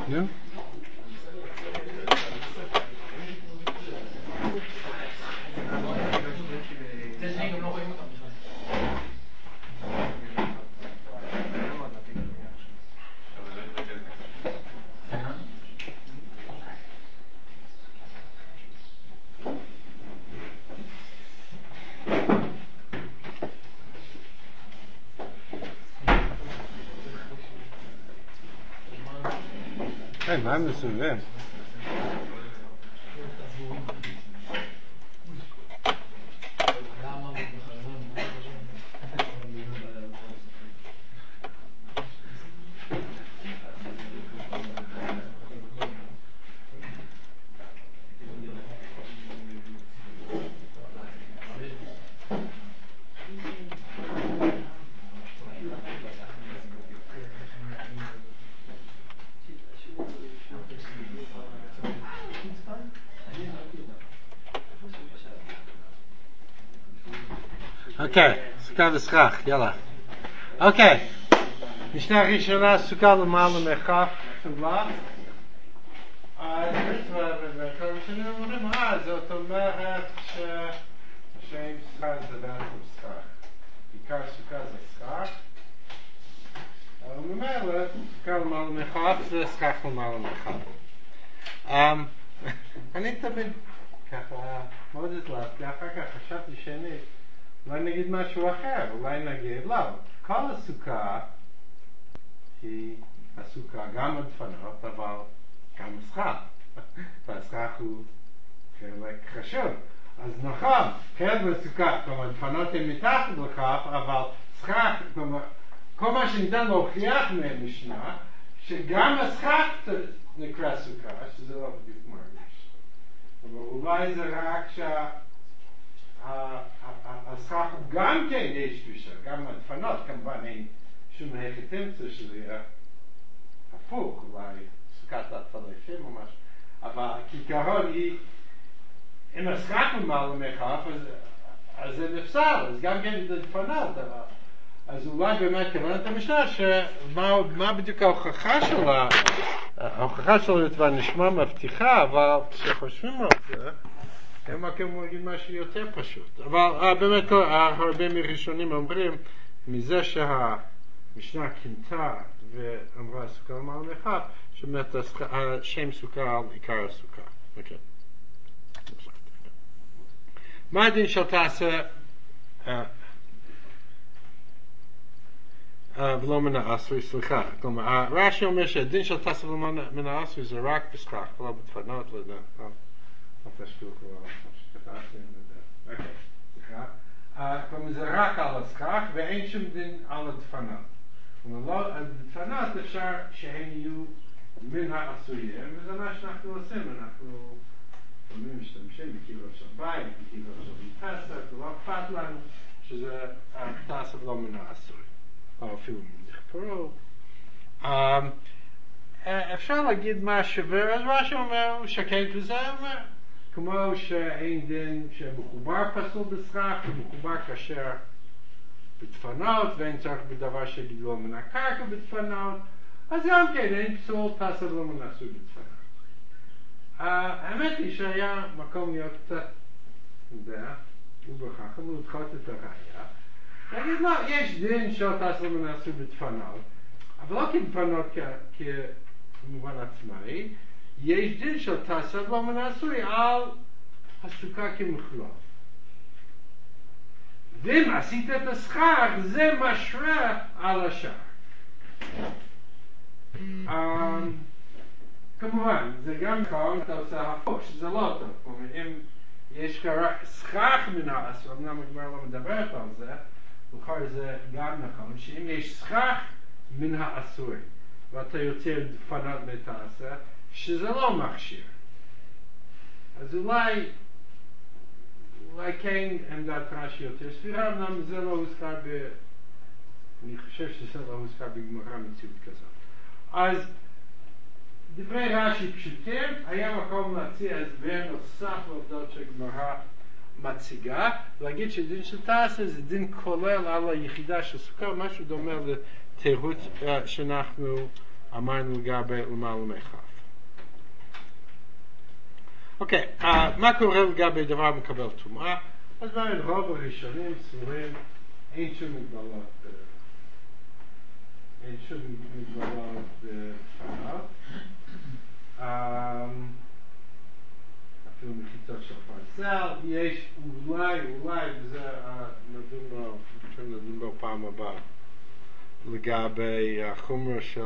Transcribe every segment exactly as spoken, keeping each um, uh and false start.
נו? מה הם מסובבים? אוקיי, סוכה וסכך, יאללה. אוקיי, משנה ראשונה, סוכה למעלה מרחב סובלה. אז בכל ראשונה אומרים, אה, זאת אומרת ששם סכך זה בעצם סכך. עיקר סוכה זה סכך. אבל ממילא, סוכה למעלה מרחב זה סכך למעלה מרחב. אני תמיד ככה, מאוד התלהבתי, אחר כך חשבתי שאני אולי נגיד משהו אחר, אולי נגיד, לא, כל הסוכה היא הסוכה גם הדפנות, אבל גם הסכך. והסכך הוא חלק חשוב. אז נכון, חלק בסוכה, כלומר, הדפנות הן מתחת לכף, אבל סכך, כלומר, כל מה שניתן להוכיח מהמשנה, שגם הסכך נקרא סוכה, שזה לא בדיוק מרגיש. אבל אולי זה רק שה... הסכך גם כן יש קדושה, גם הדפנות כמובן אין שום היחתמצה שזה יהיה הפוך, אולי סוכת הצלפים או משהו, אבל כעיקרון היא, אם הסכך ממעלה מרחב, אז זה נפסל, אז גם כן זה דפנות, אז אולי באמת כוונת המשנה, שמה בדיוק ההוכחה שלה, ההוכחה שלה כבר נשמע מבטיחה, אבל כשחושבים על זה, הם רק מגיעים משהו יותר פשוט. אבל באמת הרבה מראשונים אומרים, מזה שהמשנה כינתה ואמרה סוכה למעלה מרחב, שבאמת השם סוכה על עיקר הסוכה. אוקיי. מה הדין של תעשה ולא מן העשוי, סליחה. כלומר, רש"י אומר שהדין של תעשה ולא מן העשוי זה רק בסכך, ולא בדפנות, לא יודע. תשתוק או שכתבתם את זה. אוקיי, סליחה. כלומר זה רק על הסכך ואין שום דין על הדפנות. כלומר, הדפנות אפשר שהן יהיו מן העשויים, וזה מה שאנחנו עושים. אנחנו תמיד משתמשים בקילות של בית, בקילות של פסק, ולא אכפת לנו שזה תעשה ולא מן העשוי. או אפילו נכפרו. אפשר להגיד מה שווה, אז מה שאומר הוא שקט וזה אומר. כמו שאין דין שמחובר פסול בסכך, ומחובר כאשר בדפנות, ואין צורך בדבר שגידלו מן הקרקע בדפנות, אז גם כן אין פסול פסול לא מנסו בדפנות. האמת היא שהיה מקום להיות קצת, יודע, ובחכם לדחות את הראייה, להגיד לא, יש דין של פסול מנסו בדפנות, אבל לא כדפנות כמובן עצמאי, יש דין של תעשה לא מנעשוי על הסוכה כמכלול. ואם עשית את הסכך, זה משרה על השאר. כמובן, זה גם נכון, אתה עושה הפוך, שזה לא טוב. כלומר, אם יש רק סכך מן העשוי, אמנם הגמרא לא מדברת על זה, בכלל זה גם נכון, שאם יש סכך מן העשוי, ואתה יוצר דפנות מתעשה, שזה לא מכשיר. אז אולי, אולי כן עמדת רש"י יותר סבירה, אמנם זה לא הוזכר ב... אני חושב שזה לא הוזכר בגמרא מציאות כזאת. אז דברי רש"י פשוטים, היה מקום להציע הסבר נוסף לעובדות שהגמרא מציגה, להגיד שדין של תעשה זה דין כולל על היחידה של סוכה, משהו דומה לתירוץ שאנחנו אמרנו לגבי למעלה מחף. אוקיי, מה קורה לגבי דבר מקבל טומאה? אז בין רוב הראשונים סבורים אין שום מגבלות, אין שום מגבלות בפניו. אפילו מחיצות של פרסל, יש אולי, אולי, וזה נדון בו, אפשר לדון בו פעם הבאה, לגבי החומר של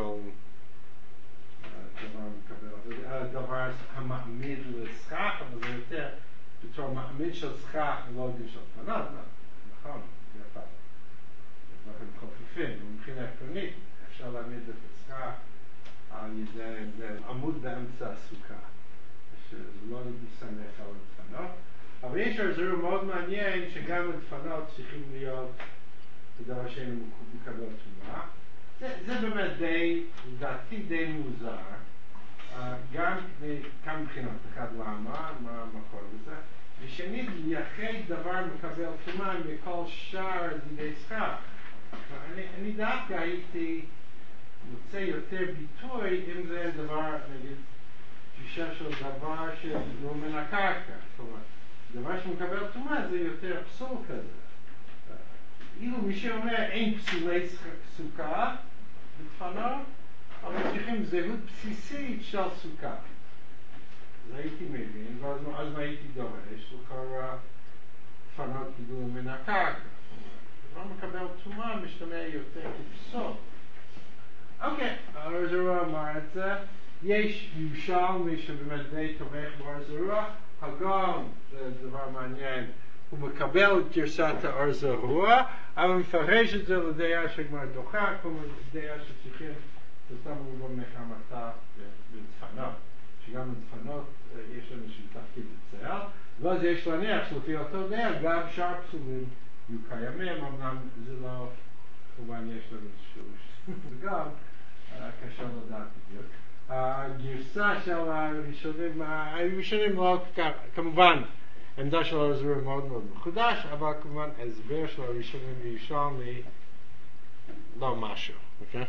דבר מקבל, הדבר המעמיד לסכך, אבל זה יותר בתור מעמיד של סכך ולא דין של פנות, נכון, זה יפה. זה דברים חופפים, ומבחינה עקרונית אפשר להעמיד את הסכך על ידי עמוד באמצע הסוכה, שלא נסמך על הדפנות. אבל יש הרזור מאוד מעניין שגם הדפנות צריכים להיות בדבר שאין מקבל תמונה. זה, זה באמת די, לדעתי די מוזר, uh, גם כמה מבחינות, אחד למה, מה המקור לזה, ושנית, לייחד דבר מקבל תמונה מכל שאר דידי סכך. אני, אני דווקא הייתי מוצא יותר ביטוי אם זה דבר, נגיד, גישה של דבר שלא מן הקרקע. כלומר, דבר שמקבל תמונה זה יותר פסול כזה. אילו מי שאומר אין פסולי סוכה בתפנות, אבל צריכים זהות בסיסית של סוכה. אז הייתי מבין, ואז מה הייתי דורש? לקרוא תפנות גידול מן הקרקע. לא מקבל תמונה, משתמע יותר כפסול. אוקיי, הרזרוע אמר את זה. יש ירושלמי שבאמת די תומך ברזרוע. הגאון, זה דבר מעניין, הוא מקבל את גרסת הרזרוע, אבל מפרש את זה לדעה שגמר דוחה, כמו דעה שצריכים לסתם רובו מחמתה בדפנות. שגם בדפנות יש לנו שתפקיד אצל, ואז יש להניח שלפי אותו דעה, גם שאר פסולים יהיו קיימים, אמנם זה לא, כמובן יש לנו שירוש. וגם, קשה לדעת בדיוק. הגרסה של הראשונים, הראשונים לא כמובן, העמדה של הרזרוע מאוד מאוד מחודש, אבל כמובן ההסבר של הראשונים בירושלמי לא משהו, אוקיי?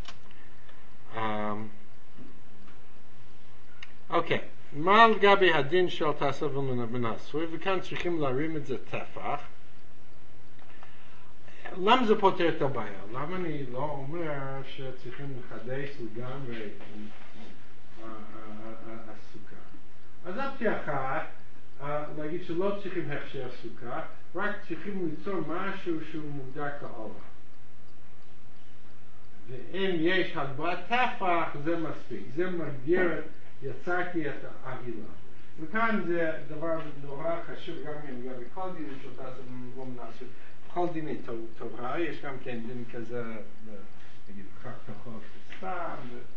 אוקיי, מה לגבי הדין של תעשה מן הסוי, וכאן צריכים להרים את זה טפח. למה זה פותר את הבעיה? למה אני לא אומר שצריכים לחדש לגמרי הסוכה? אז אופציה אחת, להגיד שלא צריכים הכשר סוכה, רק צריכים ליצור משהו שהוא מוגדר כאובה. ואם יש הגברת טפח, זה מספיק. זה מגדיר, יצרתי את האהילה. וכאן זה דבר נורא חשוב, גם אם גם בכל דין שאתה עושה לא מנסה. בכל דיני תורה, יש גם כן דין כזה, נגיד, כך תחוק סתם,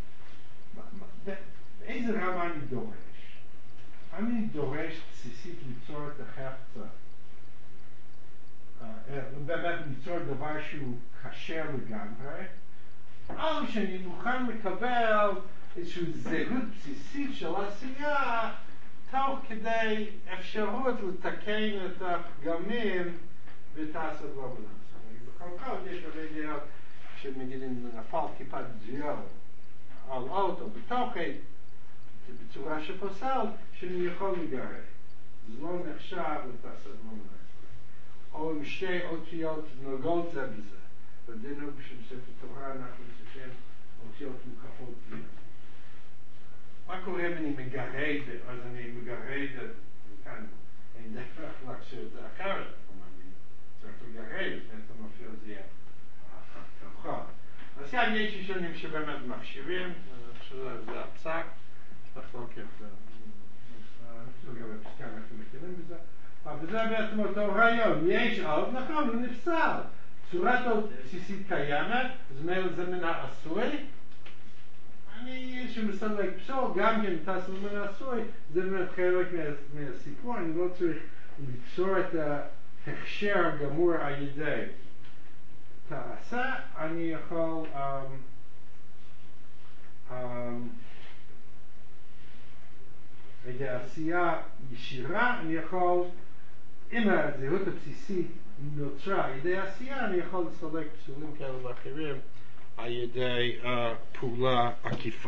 באיזה רמה אני דורש? אני דורש בסיסית ליצור את החפצה, באמת ליצור דבר שהוא קשר לגמרי, או שאני מוכן לקבל איזושהי זהות בסיסית של עשייה, תוך כדי אפשרות לתקן את הפגמים ותעשת לא מנסה. בכל כך יש הרבה דעות שמגידים נפל טיפת זיור על אוטו בתוכי, בצורה שפוסל, שאני יכול לגרד. זה לא נחשב לתעשת לא מנסה. או עם שתי אותיות נוגעות זה בזה. בדינו שבספר תורה אנחנו צריכים אותיות מוקפות בזה. מה קורה אם אני מגרד, אז אני מגרד, וכאן אין דרך להקשר את זה אחרת. צריך לגרד, בעצם אפילו זה יהיה הפכה. אז כאן יש ראשונים שבאמת מחשיבים, שזה הפסק, תחלוק את זה. אפילו גם הפסקה אנחנו מכירים בזה. אבל זה בעצם אותו רעיון. יש עוד, נכון, הוא נפסל. צורת בסיסית קיימת, זה מן העשוי. אני שמסלק פסול, גם כן תעשו מן העשוי, זה באמת חלק מהסיפור. אני לא צריך ליצור את ההכשר הגמור על ידי תעשה. אני יכול על ידי עשייה ישירה, אני יכול, אם הזהות הבסיסית נוצרה על ידי עשייה, אני יכול לסלק פסולים כאלה ואחרים על ידי פעולה עקיפה.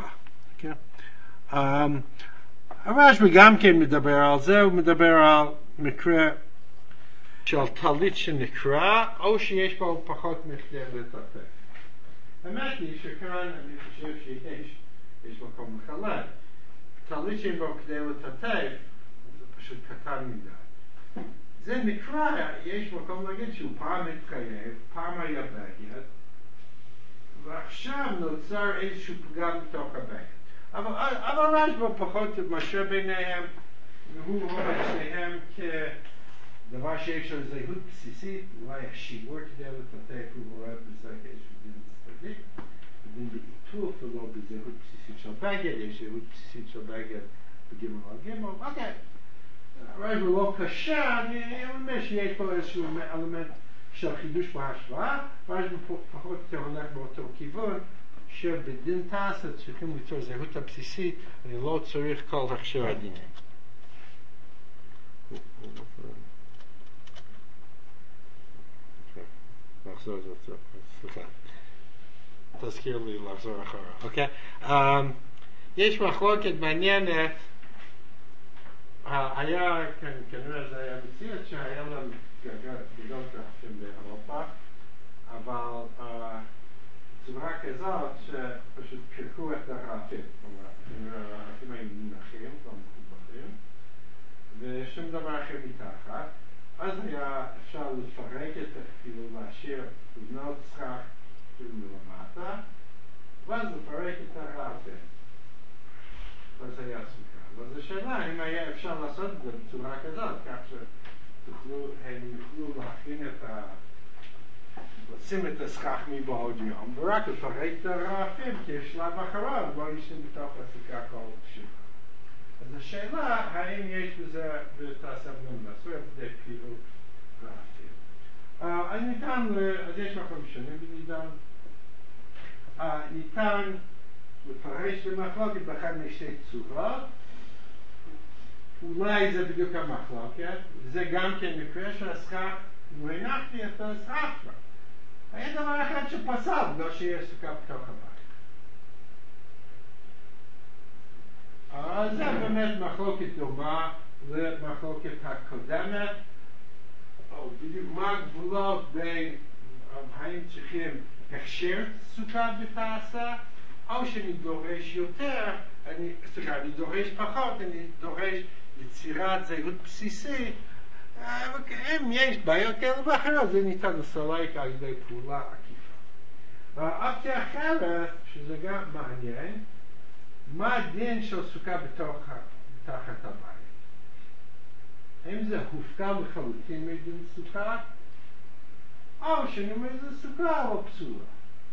הרשב"י גם כן מדבר על זה, הוא מדבר על מקרה של טלית שנקרע, או שיש בו פחות מכדי לטפל. האמת היא שכאן אני חושב שיש יש מקום לחלל. טלית שאין בו כדי לטפל, זה פשוט קטן מדי. זה נקרע, יש מקום להגיד שהוא פעם מתחייב, פעם היה בגד, ועכשיו נוצר איזשהו פגם בתוך הבגד. אבל, אבל רשב"י פחות משאיר ביניהם, והוא רואה את שניהם כדבר שיש לו זהות בסיסית, אולי השיעור כדי לטטף, הוא רואה בזה כאיזשהו דין צדדי, דין בעיטוף ולא בזהות בסיסית של בגד, יש זהות בסיסית של בגד בגימל על גימל, אוקיי. רשב"י לא קשה, אני אומר שיש פה איזשהו אלמנט של חידוש בהשוואה, רשב"י פחות יותר הולך באותו כיוון, שבדין תעשה צריכים ליצור זהות הבסיסית, אני לא צריך כל הכשר הדינים. לחזור זאת, סליחה. תזכיר לי לחזור אחורה, אוקיי? יש מחלוקת מעניינת, היה, כנראה זה היה מציאות שהיה להם גדול רעפים באירופה, אבל צורה כזאת שפשוט קרקו את הרעפים, כלומר, הרעפים היו מונחים, לא מחוברים, ושום דבר אחר מתחת. אז היה אפשר לפרק את זה, כאילו להשאיר לבנות שכח כאילו מלמטה, ואז לפרק את הרעפים. אז היה סוכר. אז השאלה, אם היה אפשר לעשות את זה בצורה כזאת, כך שהם יוכלו להכין את ה... לשים את השכח מבעוד יום, ורק לפרק את הרעפים, כי שלב אחריו לא ישנים בתוך הסוכה כל שבעה. אז השאלה, האם יש בזה בתעשה בנם לעשוי עבדי פירוק רעפים. אני ניתן, אז יש מקום שונים בנידן. ניתן לפרש במחלוקת באחד משתי צורות. אולי זה בדיוק המחלוקת. זה גם כן מקרה של השכח, אם הנחתי את השכח כבר. היה דבר אחד שפסל, לא שיש סוכה בתוך הבית. אז זה באמת מחלוקת דומה למחלוקת הקודמת, או בדיוק מה הגבולות בין האם צריכים הכשר סוכה בתעשה, או שאני דורש יותר, אני, סליחה, אני דורש פחות, אני דורש יצירת זהות בסיסית, אם יש בעיות כאלה ואחרות, זה ניתן לסלק על ידי פעולה עקיפה. אופציה אחרת, שזה גם מעניין, מה הדין של סוכה בתוך, תחת הבית? האם זה הופקע לחלוטין מדין סוכה? או שנאמר זה סוכה או פסולה?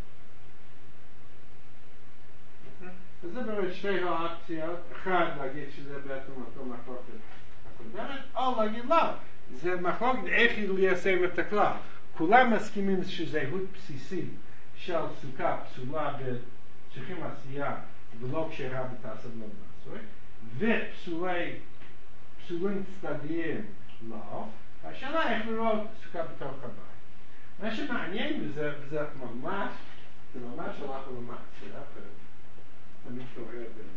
אז זה באמת שתי האופציות. אחד, להגיד שזה בעצם אותו מחלוקת הקודמת, או להגיד לא. זה מחלוקת איך ליישם את הכלל. כולם מסכימים שזהות בסיסית של סוכה פסולה צריכים עשייה ולא כשרה בתעשה בנם לעשוי, ופסולי, פסולים צדדיים לא. השאלה איך לראות סוכה בתוך הבית. מה שמעניין בזה, וזה ממש, זה ממש הלך למעשה, תמיד קורא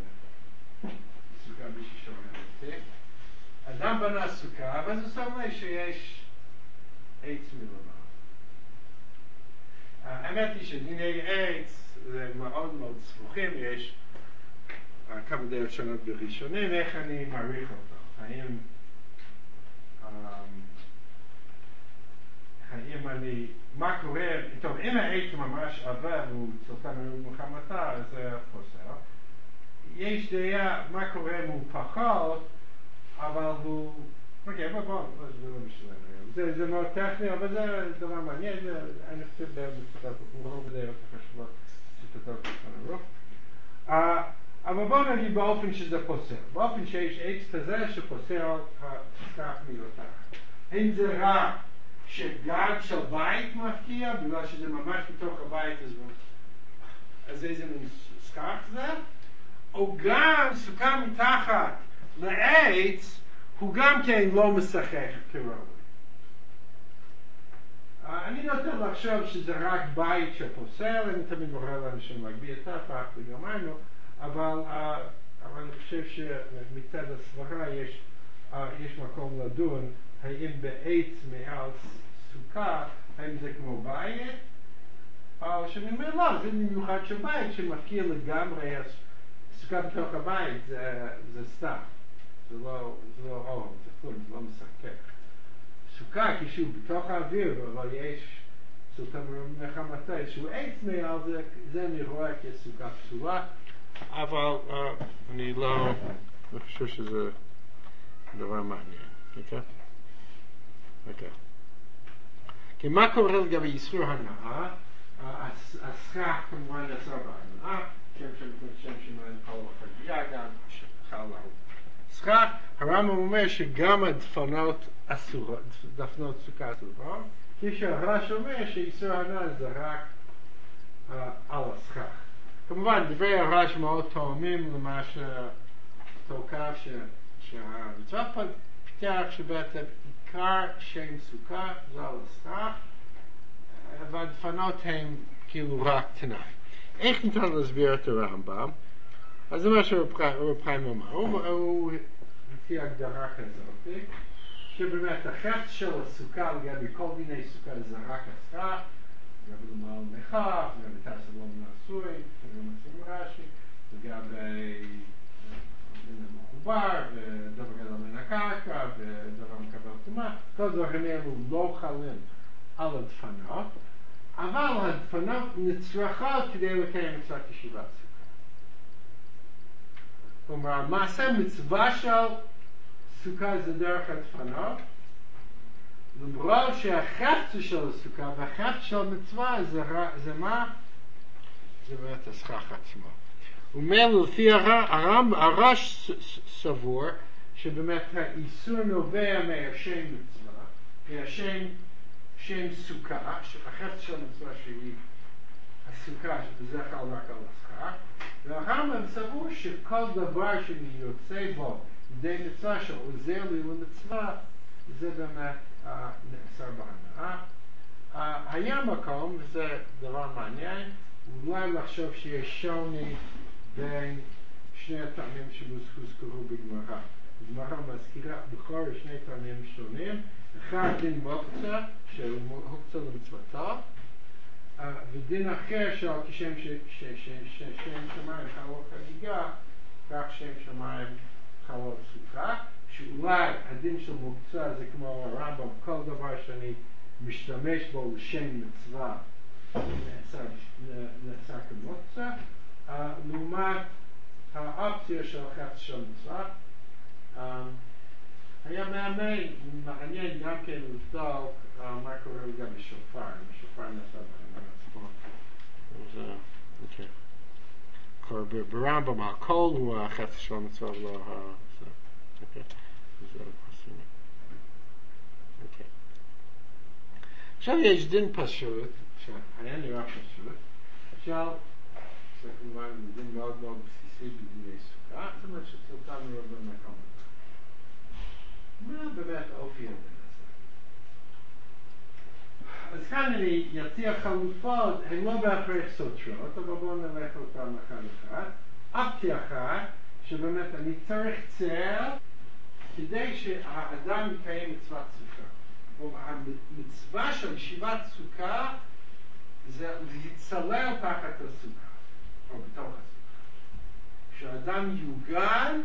בסוכה בשביל שומע אותי. אדם בנה סוכה, אבל זה אומר שיש עץ מלמעלה. האמת היא שדיני עץ זה מאוד מאוד סבוכים, יש כמה דעות שונות בראשונים, איך אני מעריך אותו? האם, האם אני, מה קורה, טוב, אם העץ ממש עבר והוא צלטן מלחמתה, אז זה חוסר. יש דעה מה קורה אם הוא פחות, אבל הוא, אוקיי, בוא, בוא, זה לא משלם היום. זה, זה מאוד טכני, אבל זה דבר מעניין, אני חושב במצטט, הוא רוב דעות החשובות שתתות בפני הרוב. אבל בואו נגיד באופן שזה פוסר, באופן שיש עץ כזה שפוסר השכח מיותר. האם זה רק שגג של בית מפקיע, בגלל שזה ממש בתוך הבית, אז איזה מין שכח זה? או גם סוכה מתחת לעץ, הוא גם כן לא משחק כראוי. אני נוטה לחשוב שזה רק בית שפוסל, אני תמיד מורה לאנשים להגביה את הפח וגמרנו, אבל, אבל אני חושב שמצד הסברה יש, יש מקום לדון האם בעץ מעל סוכה, האם זה כמו בית, או שאני אומר לא, זה במיוחד של בית שמפקיע לגמרי, סוכה בתוך הבית זה, זה סתם, זה לא, זה לא אור, זה כלום, זה לא משחק. סוכה כשהוא בתוך האוויר, אבל יש סוכה מחמתה, שהוא עץ מעל זה, זה נראה כסוכה פסולה, אבל uh, אני לא, אני חושב שזה דבר מעניין, אוקיי? אוקיי. כי מה קורה לגבי איסור הנאה? הסכך כמובן יצא בהנאה, שם שם שמעין כל החגייה גם, שחל לה. סכך, הרמב"ם אומר שגם הדפנות אסורות, דפנות סוכה אסורות, כפי שהרש אומר שאיסור הנאה זה רק uh, על הסכך. כמובן, דברי הרש מאוד תואמים למה שתוקף שהמצווה פיתח שבעצם עיקר שם סוכה זה על הסכך, והדפנות הן כאילו רק תנאי. איך ניתן להסביר את הרמב"ם? אז זה מה שרב חיים אמר. הוא הציע הגדרה כזאת, שבאמת החפץ של הסוכה לגבי כל מיני סוכה זה רק הסכך, לגבי למעל מחף, לגבי תעשלום נעשוי, לגבי מצים רש"י, לגבי מחובר, ודבר גדול מן הקרקע, ודבר מקבל תומה, כל דברים אלו לא חלים על הדפנות, אבל הדפנות נצרכות כדי לקיים מצוות ישיבת סוכה. כלומר, מעשה מצווה של סוכה זה דרך הדפנות, למרות שהחפץ של הסוכה והחפץ של מצווה זה, זה מה? זה באמת הסכך עצמו. ומילא לפי הרמב"ם, הרש סבור שבאמת האיסור נובע מהשם מצווה, מהשם שם סוכה, שהחפץ של מצווה שהיא הסוכה, שזה חל רק על הסכך, והרמב"ם סבור שכל דבר שיוצא בו לידי מצווה שעוזר לי למצווה, זה באמת נאסר בהנאה. היה מקום, וזה דבר מעניין, אולי לחשוב שיש שוני בין שני הטעמים שהוזכרו בגמרא. הגמרא מזכירה בכל שני טעמים שונים, אחד דין מוקצה, שהוא מוקצה למצוותו, ודין אחר של כשם שם שמיים חלו חגיגה, כך שם שמיים חלו סוכה, שאולי הדין של מוקצה זה כמו הרמב"ם, כל דבר שאני משתמש בו לשם מצווה נעשה כמוקצה, לעומת האופציה של חפץ של מצווה. היה מאמן, מעניין גם כן לבדוק מה קורה לגבי שופר, אם שופר נעשה בהנאה עצמו. אוקיי. ברמב"ם הכל הוא החפץ של המצווה ולא ה... אוקיי. זה עשינו. אוקיי. עכשיו יש דין פשוט, שהיה נראה פשוט, של, זה כמובן דין מאוד מאוד בסיסי בדיני סוכה, זאת אומרת שסוכה מאוד במקום. מה באמת האופי הזה? אז כאן אני יציע חלופות, הן לא בהכרח סותרות, אבל בואו נלך אותן אחד אחד. אופציה אחת, שבאמת אני צריך צער כדי שהאדם יקיים מצוות סוכה. כלומר, המצווה של ישיבת סוכה זה להצטלל תחת הסוכה, או בתוך הסוכה. שהאדם יוגן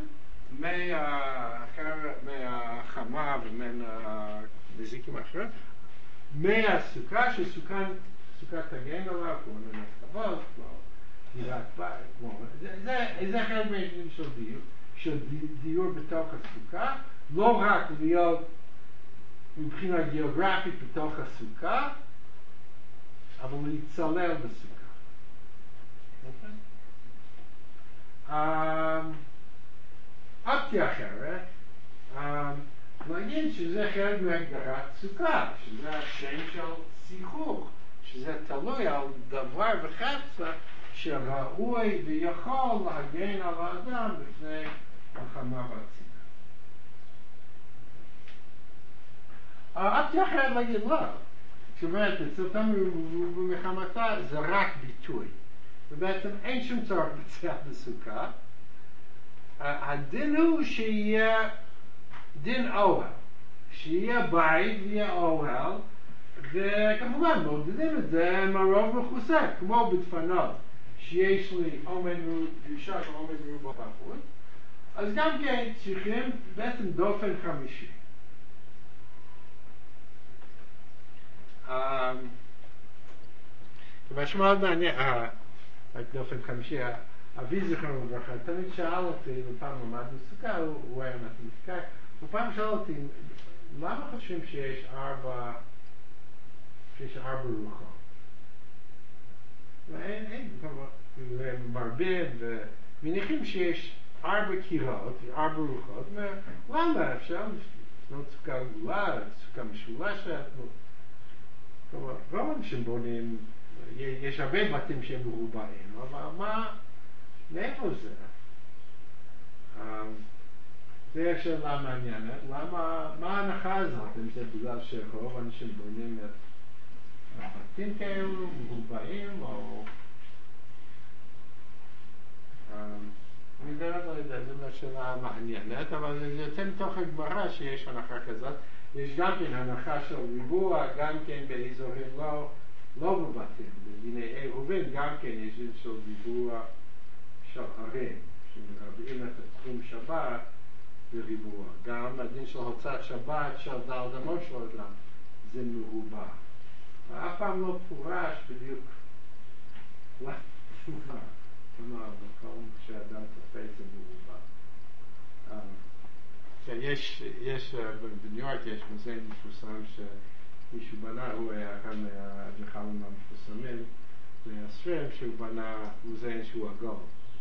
מהחמה ומהנזיקים האחרים, מהסוכה, שסוכה תגן עליו, כמו נלך כבוד, כמו דירת בית, זה חלק מהעניינים של דיור, של דיור בתוך הסוכה, לא רק להיות מבחינה גיאוגרפית בתוך הסוכה, אבל להצטלל בסוכה. אופציה אחרת, מעניין שזה חלק מהגדרת סוכה, שזה השם של שיחוך, שזה תלוי על דבר וחפצה שראוי ויכול להגן על האדם בפני החמה והצינא. האופציה אחרת להגיד לא, שאומרת, צילתם ומחמתה זה רק ביטוי. ובעצם אין שום צורך בצע בסוכה. הדין הוא שיהיה דין אוהל. שיהיה בית ויהיה אוהל, וכמובן מודדים את זה מהרוב מכוסה, כמו בדפנות, שיש לי עומד דרישה של עומד מרובע בחוץ, אז גם כן צריכים בעצם דופן חמישי. ממש מאוד מעניין, רק דופן חמישי, אבי זכרנו לברכה, תמיד שאל אותי, בפעם למדנו סוכה, הוא היה מתמטיקאי, בפעם שאל אותי, למה חושבים שיש ארבע, שיש ארבע רוחות? ואין, אין, זה מרבים, ומניחים שיש ארבע קירות, ארבע רוחות, ולמה אפשר לפנות סוכה גדולה, סוכה משולשת, כלומר, לא אנשים בונים, יש הרבה בתים שהם מרובעים, אבל מה, מאיפה זה? זה שאלה מעניינת, למה, מה ההנחה הזאת, אם זה בגלל שרוב אנשים בונים את הבתים כאלו, מרובעים, או... אני לא יודע, זו שאלה מעניינת, אבל זה יוצא מתוך הגמרא שיש הנחה כזאת. יש גם כן הנחה של ריבוע, גם כן באזורים לא, לא בבתים, בדיני עירובין, גם כן יש דין של ריבוע של ערים, שמרבעים את התחום שבת בריבוע. גם הדין של הוצאת שבת של דל דמות של אדם, זה מרובע. אף פעם לא פורש בדיוק למה, כלומר, במקום שאדם תופס זה מרובע. יש, יש, בניו יורק יש מוזיאון מפורסם שמישהו בנה, הוא היה אחד מהאדריכלים המפורסמים, זה הספרים שהוא בנה מוזיאון שהוא עגול.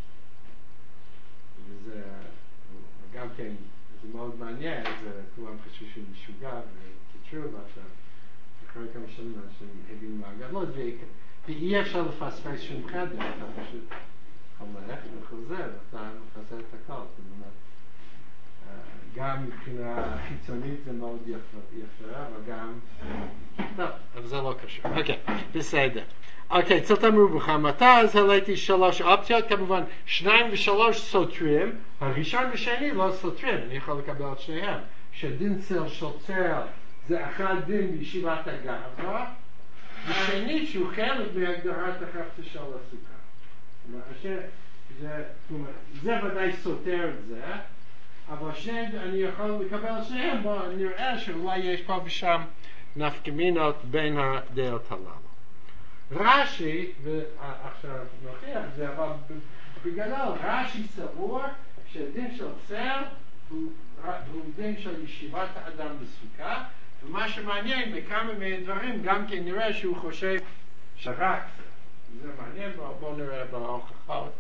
וזה, גם כן, זה מאוד מעניין, זה כולם חשבו שהוא משוגע וקיצרו ועכשיו, אחרי כמה שנים אנשים הבינו מהגדלות, ואי אפשר לפספס שום חדר, אתה פשוט הולך וחוזר, אתה מחזר את הכל, זאת אומרת, גם מבחינה חיצונית זה מאוד יפה, אבל גם... טוב, אבל זה לא קשור. אוקיי, בסדר. אוקיי, צילתם ובחמתה, אז העליתי שלוש אופציות, כמובן שניים ושלוש סותרים, הראשון ושני לא סותרים, אני יכול לקבל את שניהם, שדין צל של צל זה אחד דין בישיבת הגברא, ושני שהוא חלק מהגדרת החפצה של הסוכה. זה ודאי סותר את זה, אבל שני, אני יכול לקבל שניהם, בוא נראה שאולי יש פה ושם נפקמינות בין הדעות הללו. רש"י, ועכשיו נוכיח זה, אבל בגדול, רש"י סבור שהדין של צל הוא, הוא דין של ישיבת האדם בסוכה, ומה שמעניין בכמה מהדברים גם כן נראה שהוא חושב שרק זה. זה מעניין, בואו נראה בהוכחות.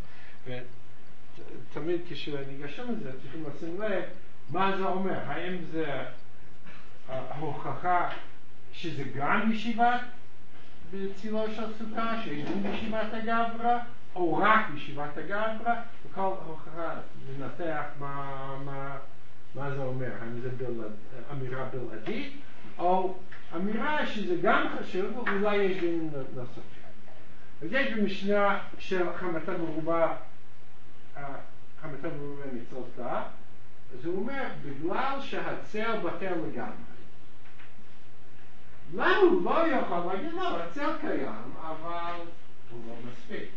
תמיד כשניגשים לזה צריכים לשים לב מה זה אומר, האם זה ההוכחה שזה גם ישיבת בצילו של סוכה, שיש דין בישיבת הגברא, או רק בישיבת הגברא, וכל הוכחה לנתח מה, מה, מה זה אומר, האם זה בלעד, אמירה בלעדית, או אמירה שזה גם חשוב, ואולי יש דין נוספים. אז יש במשנה של חמתה מרובה, חמתה מרובה מצלתה, אז הוא אומר, בגלל שהצל בטל לגמרי. למה הוא לא יכול להגיד, לא, הצל קיים, אבל הוא לא מספיק.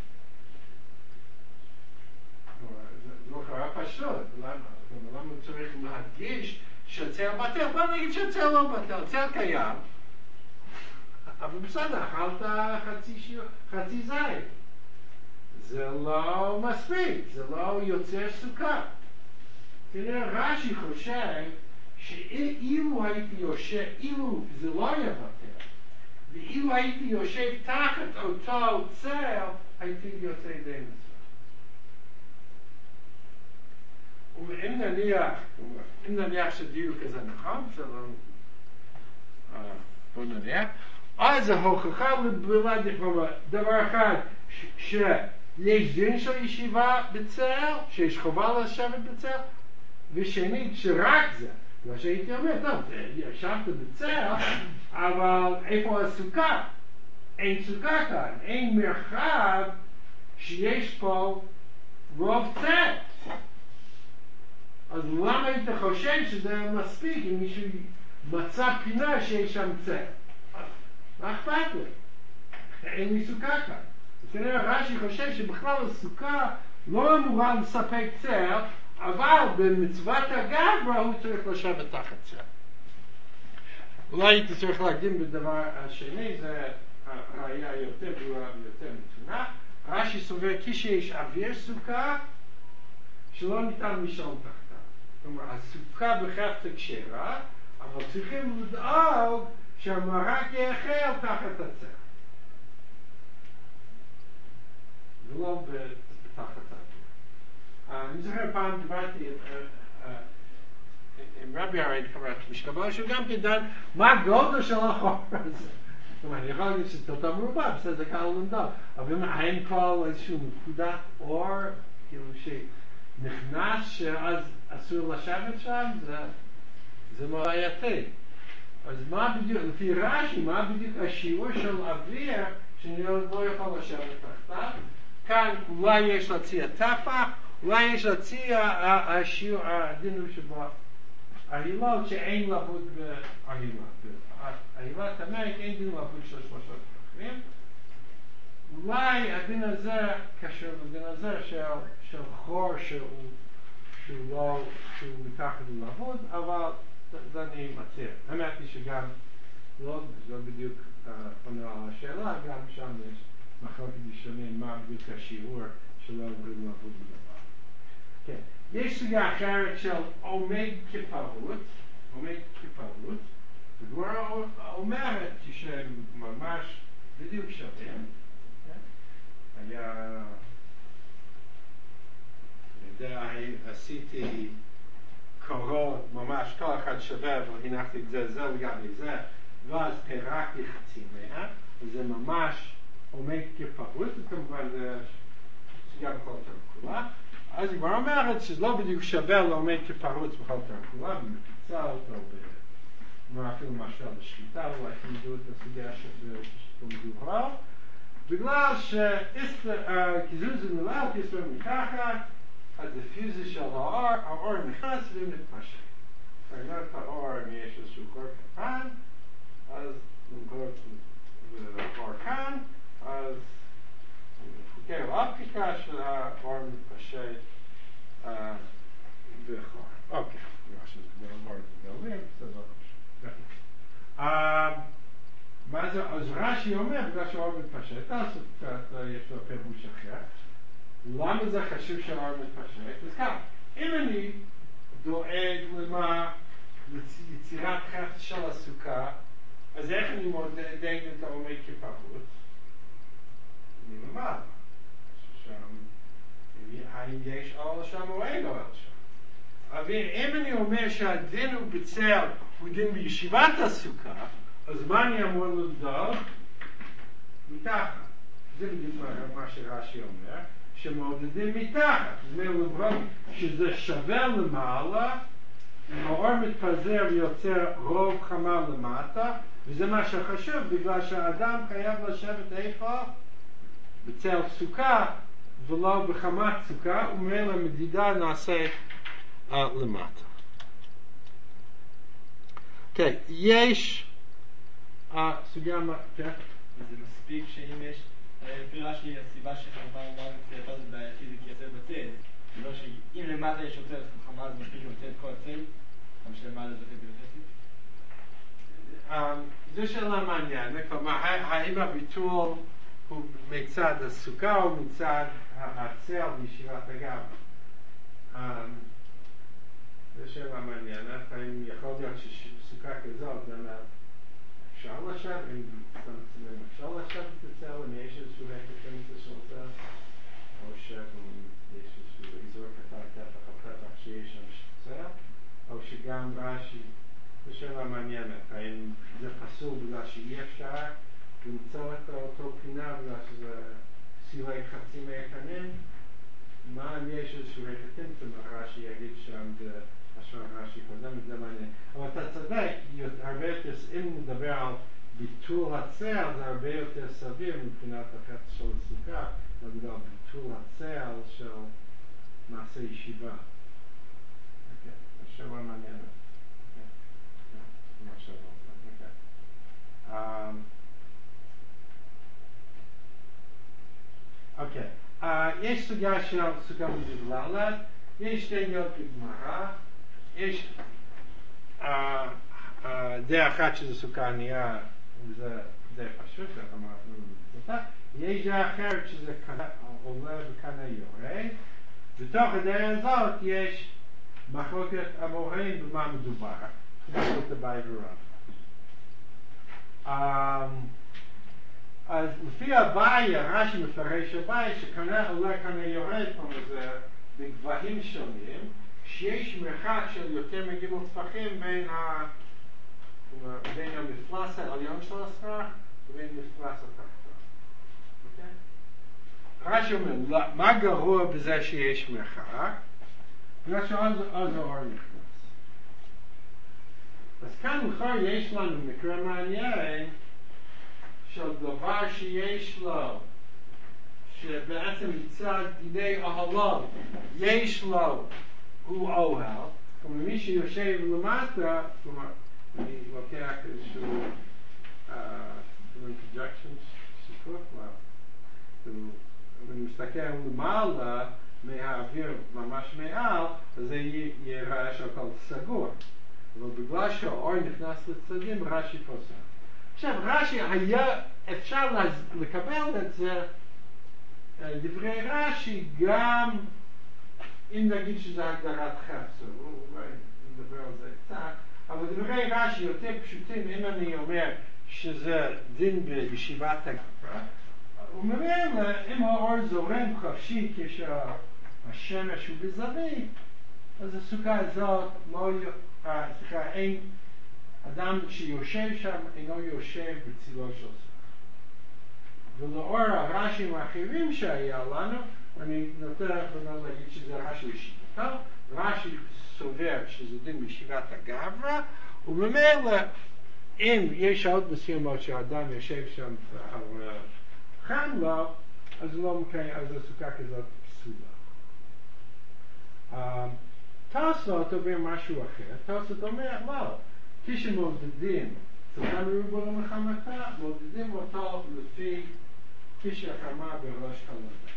זה לא קרה פשוט, למה? למה הוא צריך להדגיש שהצל בטל? בוא נגיד שהצל לא בטל, צל קיים, אבל בסדר, אכלת חצי זית. זה לא מספיק, זה לא יוצר סוכה. תראה, רש"י חושב שאילו הייתי יושב, אילו זה לא היה בטל, ואילו הייתי יושב תחת אותו צל, הייתי יוצא די מצווה. ואם נניח, אם נניח שדיוק כזה נכון, בוא נניח, אז ההוכחה לבלעד, דבר אחד, שיש דין של ישיבה בצל, שיש חובה לשבת בצל, ושנית, שרק זה, בגלל שהייתי אומר, טוב, ישבת בצל, אבל איפה הסוכה? אין סוכה כאן, אין מרחב שיש פה רוב צל. אז למה היית חושב שזה מספיק אם מישהו מצא פינה שיש שם צל? מה אכפת לי? אין לי סוכה כאן. אז כנראה רש"י חושב שבכלל הסוכה לא אמורה לספק צל, אבל במצוות הגברה הוא צריך לשבת תחת צל. אולי הייתי צריך להקדים בדבר השני, זה ראיה יותר ברורה ויותר מתונה. רש"י סובר כשיש אוויר סוכה שלא ניתן לישון תחתה. כלומר, הסוכה בכך כשרה, אבל צריכים לדאוג שהמרק יאכל תחת הצל. ולא תחת האוויר. אני זוכר פעם דיברתי עם רבי הרי חברת משקבל שהוא גם כדן מה הגודל של החור הזה. כלומר, אני יכול להגיד שזה אותו מרובע, בסדר קל למדוד. אבל האם כל איזשהו נקודת אור, כאילו שנכנס שאז אסור לשבת שם, זה בעייתי. אז מה בדיוק, לפי רש"י, מה בדיוק השיעור של אוויר שאני לא יכול לשבת תחתיו? כאן אולי יש להציע טפח, אולי יש להציע השיעור, הדין הוא שבו ההילות שאין לעבוד בהילה. ההילה תמרת אין דין לעבוד של שלושה טפחים. אולי הדין הזה קשור לדין הזה של, של חור שהוא, שהוא לא, שהוא מתחת לעבוד, אבל זה אני מציע. האמת היא שגם לא, זה בדיוק עונה על השאלה, גם שם יש מחלוקת ראשונים מה בדיוק השיעור שלא עוברים לעבוד בדבר. כן. יש סוגיה אחרת של עומד כפרות, עומד כפרות, וגמרא אומרת שממש בדיוק שווים. היה, אני יודע, עשיתי קורות ממש כל אחד שווה, והנחתי את זה, זה לגבי זה, ואז פירקתי חצי מאה, וזה ממש עומד כפרות, וכמובן זה סוגיה בכל תרקולה. אז כבר אומרת שזה לא בדיוק שווה לעומד כפרוץ בכל תרקולה, ומפיצה אותו אפילו משהו לשחיטה, אולי תמדו את הסוגיה שמדובר, בגלל שקיזוז זה מילה, כיסור מתחת, אז הפיזי של האור, האור נכנס ומתפשט. כלומר, את האור, אם יש איזשהו קור קטן, אז נמכור את האור כאן, אז חוקי האופטיקה של האור מתפשט בחור. אוקיי, נראה שזה דבר גדולים, בסדר. מה זה, אז רש"י אומר, בגלל שהאור מתפשט, אז יש לו פירוש אחר. למה זה חשוב שהאור מתפשט? אז כך, אם אני דואג למה, ליצירת חפץ של הסוכה, אז איך אני מודד את העומד כפרוץ? אני למד. האם יש אור שם או אין אור שם? אבל אם אני אומר שהדין הוא בצל, הוא דין בישיבת הסוכה, אז מה אני אמור לבדוק? מתחת. זה בדיוק מה שרש"י אומר, שמעודדים מתחת. זה אומר שזה שווה למעלה, האור מתפזר ויוצר רוב חמה למטה, וזה מה שחשוב, בגלל שהאדם חייב לשבת איפה? בצל סוכה, ולא בחמת סוכה, ומאלה המדידה נעשה uh, למטה. אוקיי, okay, יש uh, סוגיה מה... כן? זה מספיק שאם יש... לפי רש"י, הסיבה שחרבה אמרה בצלתה זה בעייתי זה כי יצא בצל. זה לא שאם למטה יש יותר חמה, אז מספיק שיוצא את כל הצל, גם שלמעלה זה יותר ביותר. זו שאלה מעניינת, כלומר, האם הביטול הוא מצד הסוכה או מצד הצל בישיבת הגברה? זו שאלה מעניינת, האם יכול להיות שסוכה כזאת, אפשר לשבת, אם אפשר לשבת את הצל, אם יש איזשהו רקע של צל, או שיש איזשהו אזור קטן טפח הפתח שיש שם צל, או שגם רש"י, זו שאלה מעניינת, האם זה פסול בגלל שאי אפשר למצוא את אותו פינה בגלל שזה סילי חצי מהקנים? מה אם יש איזשהו רקע טמטום, רש"י יגיד שם, השם רש"י קודם, זה מעניין. צודק, הרבה יותר, אם נדבר על ביטול הצל, זה הרבה יותר סביר מבחינת החץ של הסוכה, לדבר על ביטול הצל של מעשה ישיבה. אוקיי, זו שאלה מעניינת. אוקיי, יש סוגיה של סוכה מדבלת, יש שתי דעות בגמרא, יש דעה אחת שזה סוכה ענייה, וזה די פשוט, יש דעה אחרת שזה עולה וכאנה יורד, בתוך הדעה הזאת יש מחלוקת המוראים במה מדובר, מחלוקת הבית ורב. אז לפי הבעיה, רש"י מפרש הבעיה, שכנראה עולה כנראה יורד כמו זה בגבהים שונים, שיש מרחק של יותר מגיל טפחים בין, ה... בין המפלס העליון של הסכך ובין מפלס התחתון. אוקיי? רש"י אומר, מה גרוע בזה שיש מרחק? בגלל שעוד האור נכנס. אז כאן בכלל יש לנו מקרה מעניין של דבר שיש לו, שבעצם מצד דיני אוהלו, יש לו, הוא אוהל, כלומר מי שיושב למטה, כלומר, אני לוקח איזשהו, conjunction, סיפור, ואני מסתכל למעלה, מהאוויר ממש מעל, אז זה יראה שהכל סגור. אבל בגלל שהאור נכנס לצדדים, רש"י פוסק. עכשיו, רש"י היה אפשר לקבל את זה, דברי רש"י, גם אם נגיד שזה הגדרת חפץ, אולי נדבר על זה קצת, אבל דברי רש"י יותר פשוטים, אם אני אומר שזה דין בישיבת הגברה, הוא אומר, אם האור זורם חופשי כשהשמש הוא בזווית, אז הסוכה הזאת לא, סליחה, אין, אדם שיושב שם אינו יושב בצילו של סוכה. ולאור הרש"ים האחרים שהיה לנו, אני נוטה להגיד שזה רש"י לשיטתו, רש"י סובר שזה דין בישיבת הגברה, וממילא אם יש עוד מסוימות שהאדם יושב שם על חם לו, אז לא מקיים, אז הסוכה כזאת פסולה. תוספות אומר משהו אחר, תוספות אומר, לא, כשמודדים סוכה מרובה למחמתה, מודדים אותו לפי כשהחמה בראש חלודה.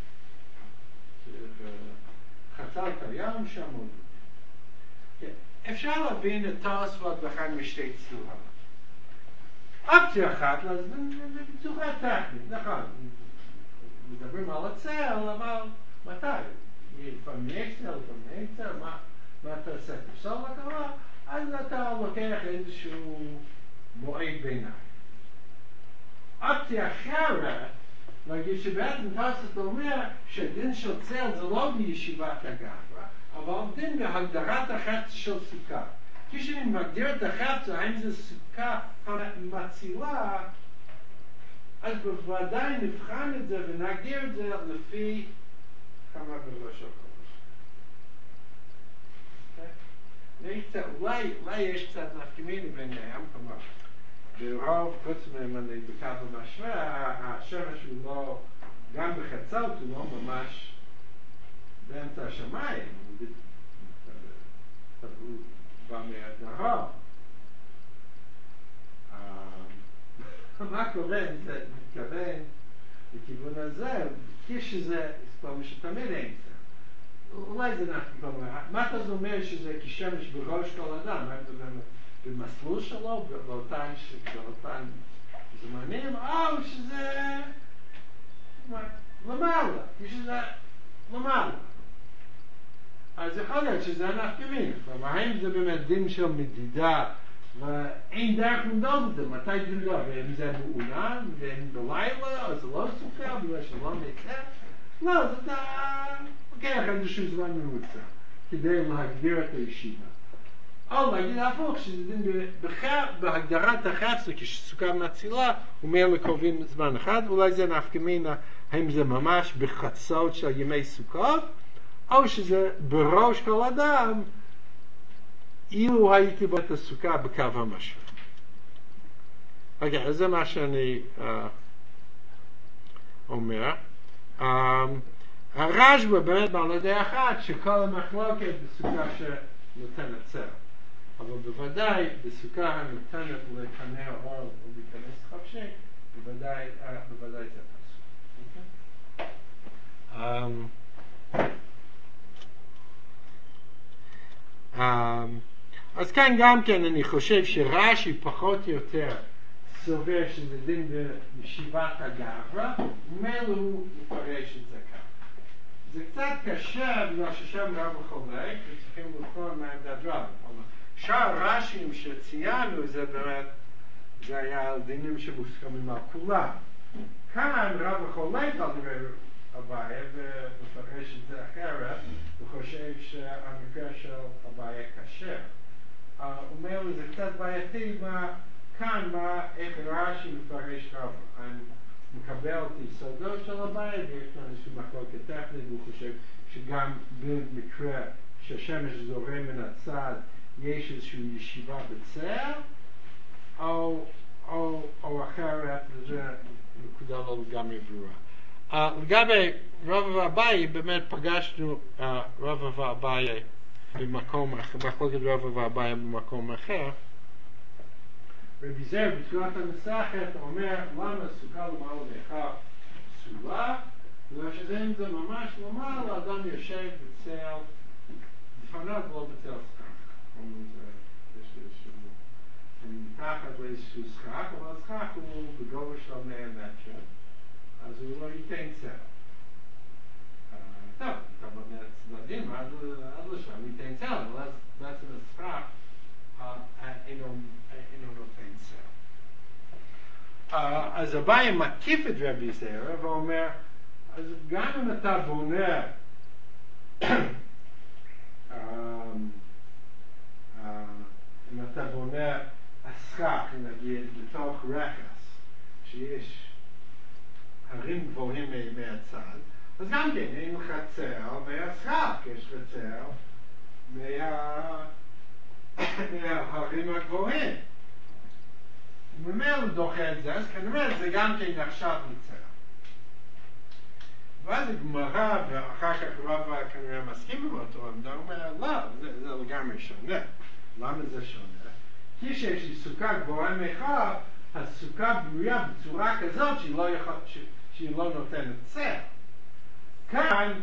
חצלת הים שם מודדים. אפשר להבין את תוספות באחד משתי צורות. אופציה אחת, אז בצורה טכנית, נכון, מדברים על הצל, אבל מתי? לפעמים יש צל, לפעמים אין צל, מה אתה עושה? תפסול לקרה, אז אתה לוקח איזשהו מועד ביניים. אופציה אחרת, להגיד שבעצם תוספות אומר שדין של צל זה לא בישיבת הגברה, אבל דין בהגדרת החפץ של סוכה. כשאני מגדיר את החפץ, האם זה סוכה המצילה, אז בוודאי נבחן את זה ונגדיר את זה לפי כמה בראש החודש. אולי יש קצת נפקמיני ביניהם, כלומר, ברוב, חוץ ממני בקו המשווה, השמש הוא לא, גם בחצות הוא לא ממש באמצע השמיים, הוא בא מהדרום. מה קורה אם זה מתכוון לכיוון הזה, כשזה, כלומר שתמיד אין זה. אולי זה נחכה, כלומר, מה אתה אומר שזה כשמש בראש כל אדם? במסלול שלו, באותן זמנים, או שזה למעלה, כשזה למעלה. אז יכול להיות שזה אנחנו מבין, כלומר, האם זה באמת דין של מדידה, ואין דרך למדוד את זה, מתי תמדוד, ואם זה מעונן, ואם בלילה, אז זה לא סוכה, בגלל שלא נקרא, לא, זה אתה לוקח איזשהו זמן ממוצע, כדי להגדיר את הישיבה. או להגיד הפוך, שזה דין בהגדרת החפץ, כשסוכה מצילה, ומאלה קובעים זמן אחד, ואולי זה נפקא מינה, האם זה ממש בחצות של ימי סוכות, או שזה בראש כל אדם, אילו הייתי בו את הסוכה בקו המשווה. אוקיי, אז זה מה שאני uh, אומר. Um, הרשב"א באמת בעל ידי אחד שכל המחלוקת בסוכה שנותנת צל. אבל בוודאי בסוכה הנותנת לקנה אור או להיכנס חופשי, בוודאי, uh, בוודאי זה פסוק. Okay? Um, um, אז כאן גם כן אני חושב שרש"י פחות או יותר סובר שזה דין בישיבת הגברא, ומילא הוא מפרש את זה כאן. זה קצת קשה בגלל ששם רב חולק, וצריכים לבחון מה עמדת רב. שאר רש"ים שציינו זה באמת, זה היה על דינים שמוסכמים על כולם. כאן רב חולק על דבר אביי ומפרש את זה אחרת, וחושב שהמקרה של אביי קשה. ומילא זה קצת בעייתי מה כאן, מה, איך רש"י מפרש רב. אני מקבל את יסודות של הבית, ויש לנו איזושהי מחלוקת טכנית, והוא חושב שגם במקרה שהשמש זורם מן הצד, יש איזושהי ישיבה בצל, או, או, או אחרת, וזה נקודה לא לגמרי ברורה. Uh, לגבי רב ואביי, באמת פגשנו uh, רב ואביי במקום אחר, מחלוקת רב ואביי במקום אחר. רבי זר בתחילת המסכת אומר למה סוכה למעלה בהכרח פסולה, בגלל שזה אם זה ממש למעלה, אדם יושב בצל לפניו ולא בצל סכך. יש איזשהו, אני מתחת לאיזשהו סכך, אבל הסכך הוא בגובה של מאה מטר, אז הוא לא ייתן צל. טוב, אתה בנה צדדים עד לשם, הוא ייתן צל, אבל אז בעצם הסכך אינו נותן צל. אז אביי מקיף את רבי זרע ואומר, אז גם אם אתה בונה אם אתה בונה הסכך, נגיד, בתוך רכס, שיש הרים גבוהים מהצד, אז גם כן, אין לך צל מהסכך, יש לך צל מההרים הגבוהים. וממילא דוחה את זה, אז כנראה זה גם כן נחשב לצל. ואז הגמרא, ואחר כך רבא כנראה מסכים עם אותו עמדה, הוא אומר, לא, זה, זה לגמרי שונה. למה זה שונה? כי שיש לי סוכה גבוהה מאחר, הסוכה בנויה בצורה כזאת שהיא לא, יכול, ש, שהיא לא נותנת צל. כאן,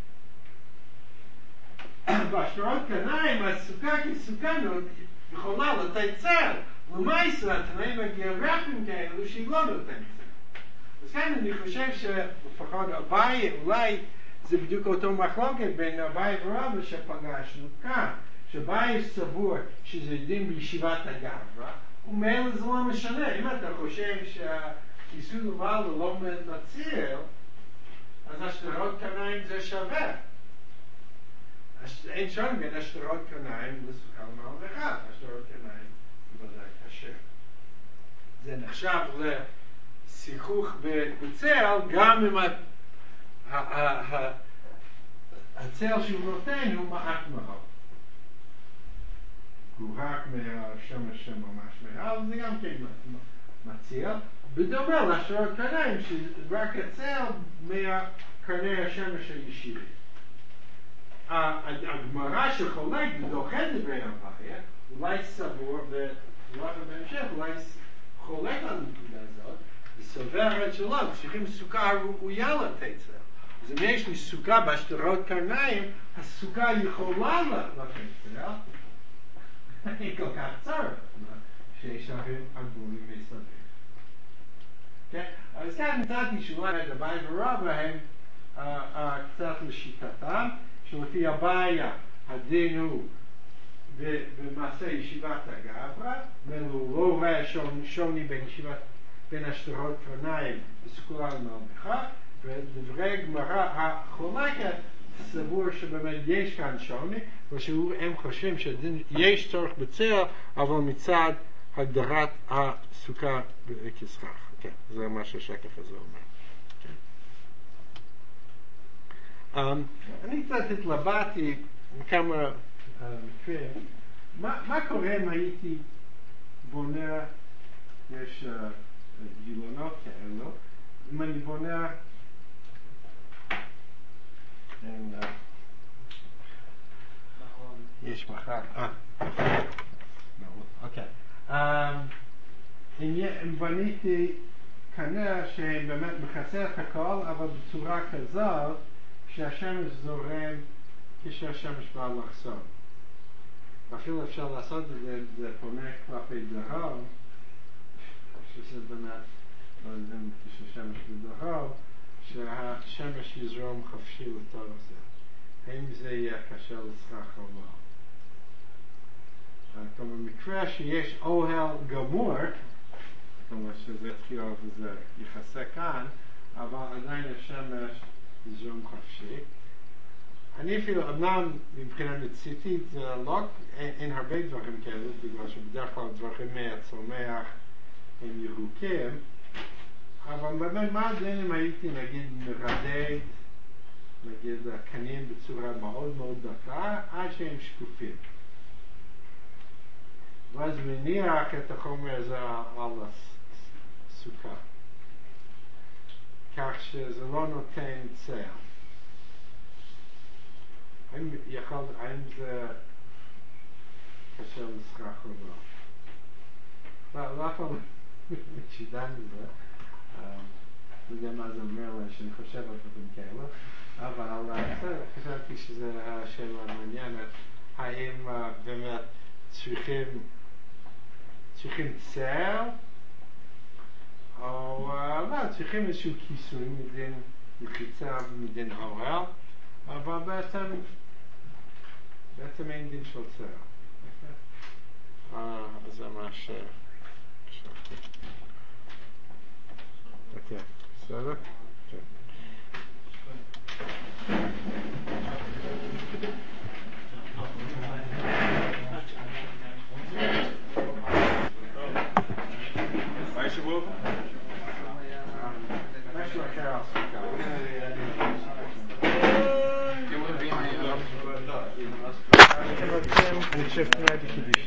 בשטרות קנאים, הסוכה כסוכה יכולה לתת צל. למעשה, התנאים הגיאוגרפיים כאלו שהיא לא נותנת צל. אז כאן אני חושב שלפחות אביי, אולי זה בדיוק אותו מחלוקת בין אביי ורבא שפגשנו כאן. שאביי סבור שזה דין בישיבת הגברא, ומילא זה לא משנה. אם אתה חושב שהכיסוי למעלה לא מציל, אז השטרות קנאים זה שווה. אין שונה בין השטרות קנאים לסוכה למעלה ואחד. השטרות קנאים בוודאי קשה. זה נחשב לשיחוך בצל, גם אם הצל שהוא נותן הוא מעט מאוד. הוא רק מהשמש שממש מעל, זה גם כן מציע. בדומה לשטרות קנאים, שרק הצל מהקרני השמש הישירים. הגמרא שחולק ודוחה דברי אביי, אולי סבור, ואולי בהמשך, אולי חולק על הנקודה הזאת, וסובר את שלו, צריכים סוכה ראויה לתת צל. אז אם יש לי סוכה בשטרות קרניים, הסוכה יכולה לתת צל, היא כל כך צרה, שיש להם הגבולים מסביב. אז כאן נתתי שאולי את אביי ורבא הם קצת לשיטתם, שלפי הבעיה הדין הוא במעשה ישיבת הגברא, ולו לא רואה שוני בין ישיבת, בין השטרות קרניים וסוכה למעלה בכך, ודברי גמרא החולקת סבור שבאמת יש כאן שוני, ושהם חושבים שיש צורך בצל, אבל מצד הגדרת הסוכה כסכך. כן, זה מה שהשקף הזה אומר. Um, אני קצת התלבטתי עם כמה uh, מקרים, מה, מה קורה אם הייתי בונה, יש uh, גילונות כאלו, אם אני בונה אין, uh, יש מחר, אה, אוקיי. אם בניתי קנה שבאמת מכסה את הכל, אבל בצורה כזאת שהשמש זורם כשהשמש בא לחסום. ואפילו אפשר לעשות את זה, זה פונה כלפי דרום, שזה באמת, לא יודעים כשהשמש בדרום, שהשמש יזרום חופשי לתור זה. האם זה יהיה קשה לסכך או לא? כלומר, במקרה שיש אוהל גמור, כלומר שזה יתחיל וזה יכסה כאן, אבל עדיין השמש יזרום חופשי. אני אפילו, אמנם מבחינה מציאותית זה לא, אין, אין הרבה דברים כאלו, בגלל שבדרך כלל דברים מהצומח הם ירוקים, אבל באמת מה הדין אם הייתי נגיד מרדד, נגיד קנים בצורה מאוד מאוד דקה, עד שהם שקופים. ואז מניח את החומר הזה על הסוכה, כך שזה לא נותן צל. האם יכול, האם זה קשה לסכך או לא? לא יכול שידע מזה, לא יודע מה זה אומר לה שאני חושב על דברים כאלה, אבל חשבתי שזו השאלה מעניינת, האם באמת צריכים צריכים צל, או לא, צריכים איזשהו כיסוי מדין מחיצה ומדין אוהל, אבל בעצם בעצם אין דין של צל. אז זה מה ש... אוקיי, בסדר? משהו אחר על סוכה. אני חושב פנייה בקידיש.